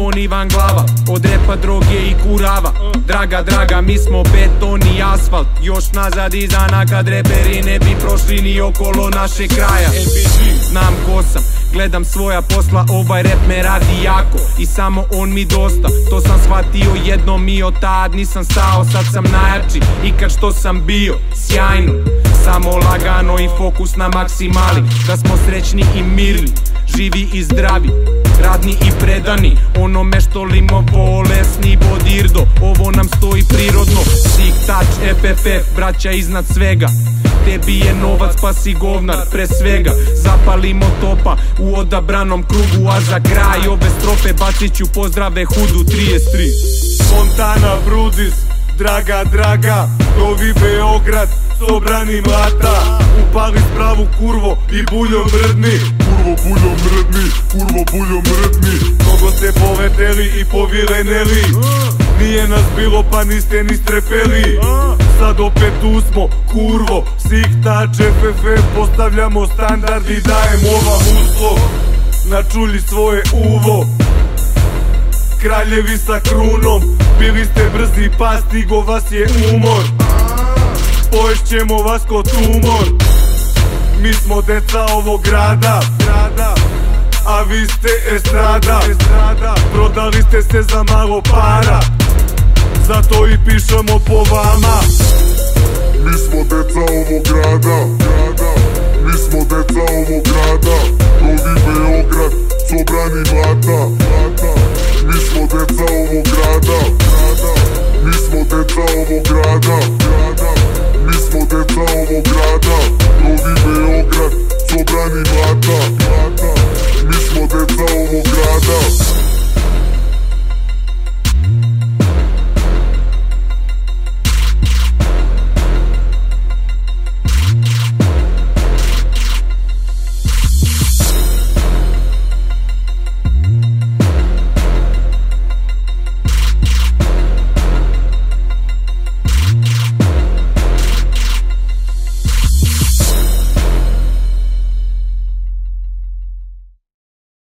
beton i van glava, od repa, droge i kurava. Draga, mi smo beton i asfalt, još nazad i zana kad reperi ne bi prošli ni okolo naše kraja. Znam ko sam, gledam svoja posla, ovaj rep me radi jako i samo on mi dosta. To sam shvatio jednom i od tad nisam stao, sad sam najjači ikad što sam bio. Sjajno, samo lagano i fokus na maksimali, da smo srećni i mirni, živi i zdravi, radni i predani onome što limo bolesni bodirdo. Ovo nam stoji prirodno, Sick Touch, FFF, braća iznad svega. Tebi je novac pa si govnar, pre svega zapalimo topa u odabranom krugu, a za kraj ove strofe bacit ću pozdrave Hudu 33. Montana, Brudis, draga, novi Beograd, sobrani mlata. Upali spravu kurvo i buljom mrdni, kurvo buljom mrdni. Mnogo ste poleteli i povireneli, nije nas bilo pa niste ni strepeli. Sad opet tu smo, kurvo, Sick Touch, FFF, postavljamo standard i dajemo vam uslov. Načuli svoje uvo, kraljevi sa krunom, bili ste brzi pa stigo vas je umor. Poješćemo vas ko tumor, mi smo deca ovog grada, a vi ste estrada. Prodali ste se za malo para, zato i pišemo po vama. Mi smo deca ovog grada, mi smo deca ovog grada, novi Beograd, sobrani mlata.